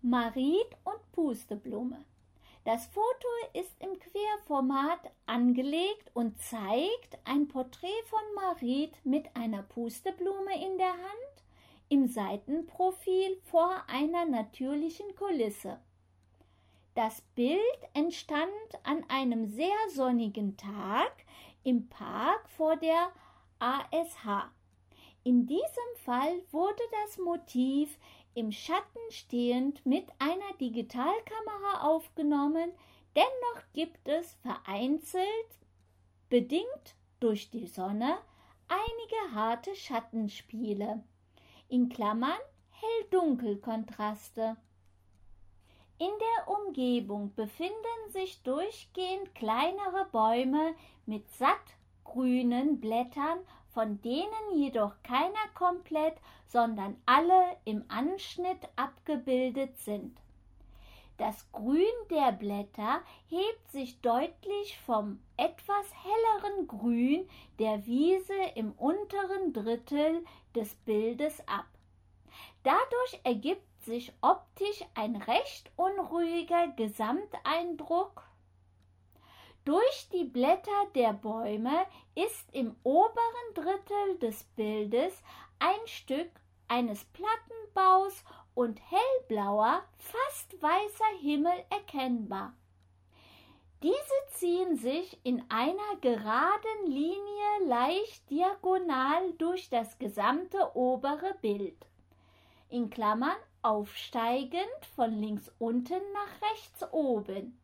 Marit und Pusteblume. Das Foto ist im Querformat angelegt und zeigt ein Porträt von Marit mit einer Pusteblume in der Hand im Seitenprofil vor einer natürlichen Kulisse. Das Bild entstand an einem sehr sonnigen Tag im Park vor der ASH. In diesem Fall wurde das Motiv im Schatten stehend mit einer Digitalkamera aufgenommen, dennoch gibt es vereinzelt, bedingt durch die Sonne, einige harte Schattenspiele, in Klammern Hell-Dunkel-Kontraste. In der Umgebung befinden sich durchgehend kleinere Bäume mit sattgrünen Blättern, von denen jedoch keiner komplett, sondern alle im Anschnitt abgebildet sind. Das Grün der Blätter hebt sich deutlich vom etwas helleren Grün der Wiese im unteren Drittel des Bildes ab. Dadurch ergibt sich optisch ein recht unruhiger Gesamteindruck. Durch die Blätter der Bäume ist im oberen Drittel des Bildes ein Stück eines Plattenbaus und hellblauer, fast weißer Himmel erkennbar. Diese ziehen sich in einer geraden Linie leicht diagonal durch das gesamte obere Bild, in Klammern aufsteigend von links unten nach rechts oben.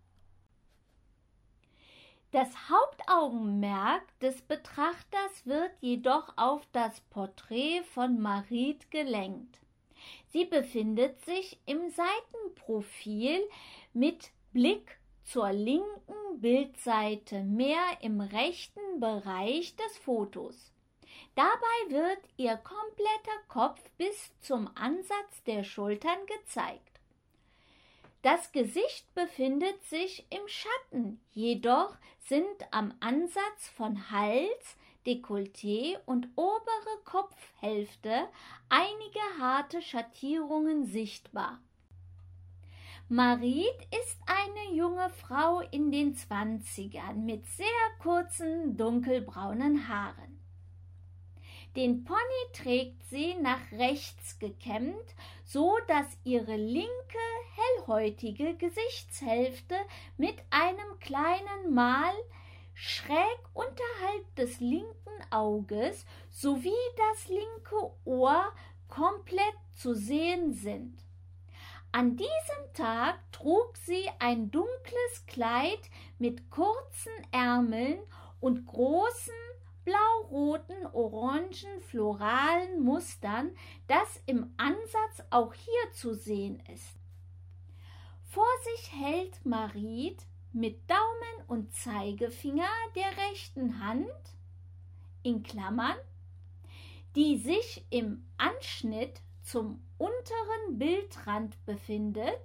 Das Hauptaugenmerk des Betrachters wird jedoch auf das Porträt von Marit gelenkt. Sie befindet sich im Seitenprofil mit Blick zur linken Bildseite, mehr im rechten Bereich des Fotos. Dabei wird ihr kompletter Kopf bis zum Ansatz der Schultern gezeigt. Das Gesicht befindet sich im Schatten, jedoch sind am Ansatz von Hals, Dekolleté und obere Kopfhälfte einige harte Schattierungen sichtbar. Marit ist eine junge Frau in den 20ern mit sehr kurzen dunkelbraunen Haaren. Den Pony trägt sie nach rechts gekämmt, so dass ihre linke, hellhäutige Gesichtshälfte mit einem kleinen Mal schräg unterhalb des linken Auges sowie das linke Ohr komplett zu sehen sind. An diesem Tag trug sie ein dunkles Kleid mit kurzen Ärmeln und großen blau-roten, orangen, floralen Mustern, das im Ansatz auch hier zu sehen ist. Vor sich hält Marit mit Daumen und Zeigefinger der rechten Hand, in Klammern, die sich im Anschnitt zum unteren Bildrand befindet,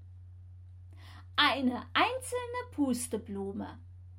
eine einzelne Pusteblume.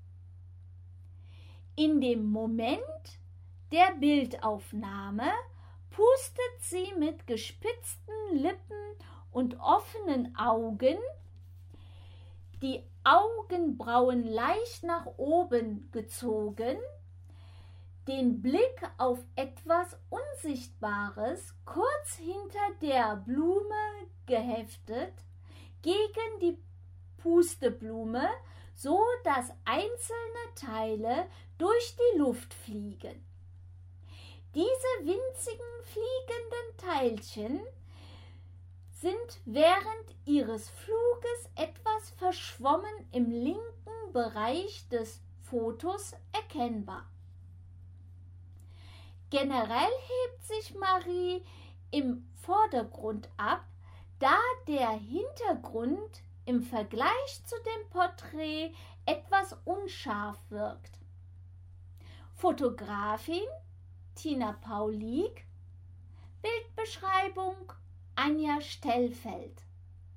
In dem Moment der Bildaufnahme pustet sie mit gespitzten Lippen und offenen Augen, die Augenbrauen leicht nach oben gezogen, den Blick auf etwas Unsichtbares kurz hinter der Blume geheftet, gegen die Pusteblume, so dass einzelne Teile durch die Luft fliegen. Diese winzigen fliegenden Teilchen sind während ihres Fluges etwas verschwommen im linken Bereich des Fotos erkennbar. Generell hebt sich Marie im Vordergrund ab, da der Hintergrund im Vergleich zu dem Porträt etwas unscharf wirkt. Fotografin Tina Paulik, Bildbeschreibung Anja Stellfeld.